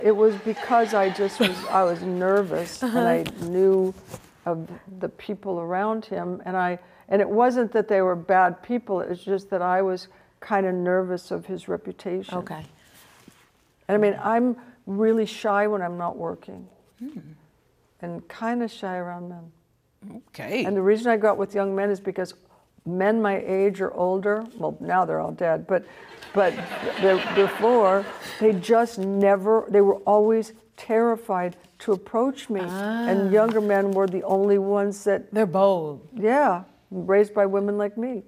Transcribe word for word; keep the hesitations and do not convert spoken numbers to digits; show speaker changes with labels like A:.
A: It was because I just was, I was nervous and I knew of the people around him, and I, and it wasn't that they were bad people, it was just that I was kind of nervous of his reputation.
B: Okay.
A: And I mean, I'm really shy when I'm not working,
B: Hmm.
A: and kind of shy around men.
C: Okay.
A: And the reason I got with young men is because men my age or older, well, now they're all dead, but but before, they just never, they were always terrified to approach me.
B: Ah.
A: And younger men were the only ones that,
B: They're bold.
A: yeah, raised by women like me.